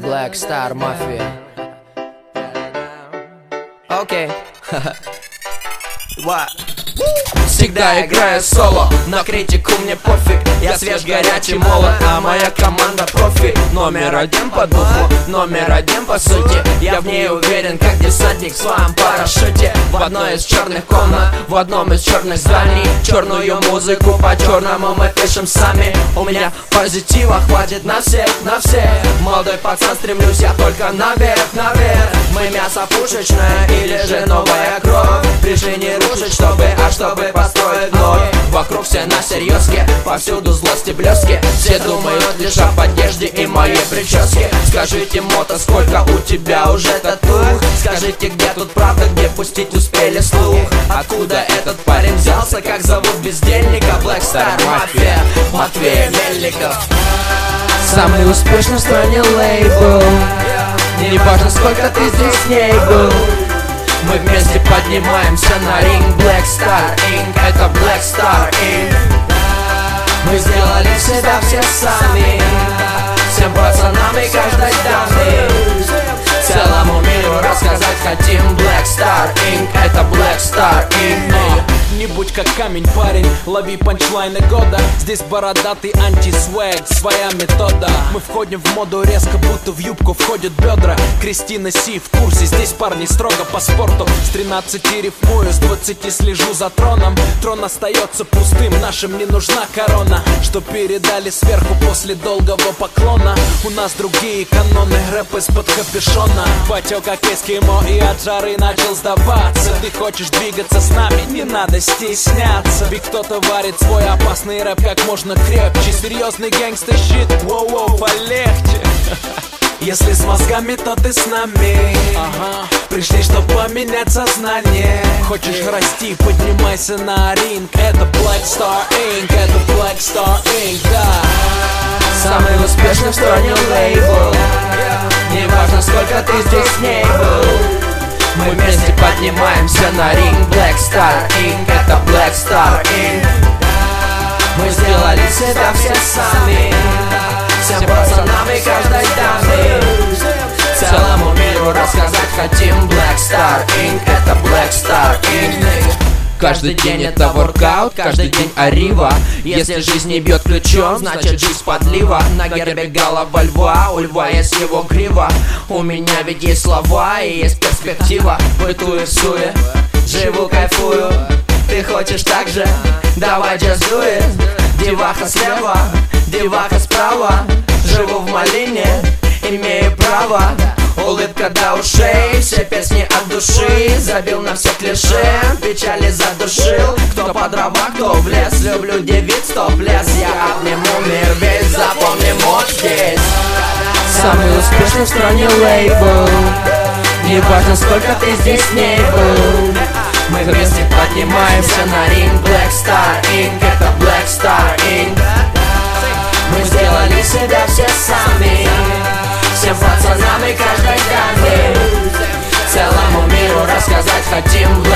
Black Star Mafia. Окей. Всегда играю соло, на критику мне пофиг. Я свеж, горячий, молод, а моя команда профи. Номер один по духу, номер один по сути. Я в ней уверен, как десантник в своем парашюте. В одной из черных комнат, в одном из черных зданий. Черную музыку по-черному мы пишем сами. У меня позитива хватит на всех, на всех. Молодой пацан, стремлюсь я только наверх, наверх. Мы мясо пушечное или же новая кровь. Пришли не рушить, чтобы построить вновь. Вокруг все на серьезке, повсюду злости блески. Все думают лишь об одежде и моей прическе. Скажите, мото, сколько у тебя уже тату? Скажите, где тут правда, где пустить успели слух? Откуда этот парень взялся, как зовут бездельника? Black Star Mafia, Матвей Мельников. Самый успешный в стране лейбл. Не важно, сколько ты здесь не был. Мы вместе поднимаемся на ринг. Black Star Inc. Это Black Star Inc. Мы сделали всегда все сами. Всем пацанам и каждой даме. Целому миру рассказать хотим. Black Star Inc. Это Black Star Inc. Не будь как камень, парень, лови панчлайны года. Здесь бородатый антисвэг, своя метода. Мы входим в моду резко, будто в юбку входят бедра. Кристина Си в курсе, здесь парни строго по спорту. С 13 рифмую, с 20 слежу за троном. Трон остается пустым, нашим не нужна корона. Что передали сверху после долгого поклона. У нас другие каноны, рэп из-под капюшона. Потек как эскимо и от жары начал сдаваться. Ты хочешь двигаться с нами, не надо стесняться. Ведь кто-то варит свой опасный рэп как можно крепче. Серьезный гэнгста-щит, воу-воу, полегче. Если с мозгами, то ты с нами. Пришли, чтобы поменять сознание. Хочешь расти, поднимайся на ринг. Это Black Star Inc. Это Black Star Inc. Да. Самый успешный в стране лейбл. Не важно, сколько ты здесь не был. Мы вместе поднимаемся на ринг. Black Star Inc. Это Black Star Inc. Мы сделали всегда все сами. Всем пацанам и каждой даме. Целому миру рассказать хотим. Black Star Inc. Это Black Star Inc. Каждый день это воркаут, каждый день арива. Если жизнь не бьет ключом, значит жизнь подлива. На гербе голова льва, у льва есть его грива. У меня ведь есть слова и есть перспектива. Бытую в суе, живу, кайфую. Ты хочешь так же? Давай just do it. Деваха слева, деваха справа. Живу в малине, имею право. Улыбка до ушей, все песни от души. Забил на все клише, печали задушил. Кто по дрова, кто в лес. Люблю девиц, топ-лес. Я обниму мир весь, запомни мод здесь. Самый успешный в стране лейбл. Не важно, сколько ты здесь не был. Мы вместе поднимаемся на ринг. Black Star Inc. Это Black Star Inc. Мы сделали себя все сами. Всем пацанам и каждой даме. Целому миру рассказать хотим.